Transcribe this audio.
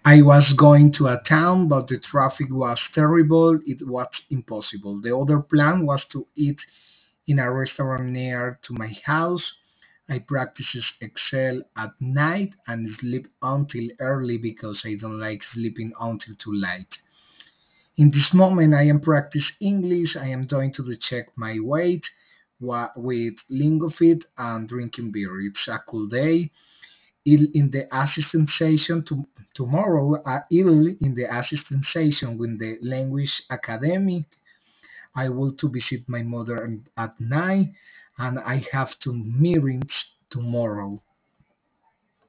I was going to a town, but the traffic was terrible. It was impossible. The other plan was to eat in a restaurant near to my house. I practice Excel at night and sleep until early because I don't like sleeping until too late. In this moment, I am practice English. I am going to check my weight with LingoFit and drinking beer. It's a cool day. In the assistant session tomorrow, ill in the assistant session with the language academy. I will to visit my mother at 9, and I have two meetings tomorrow.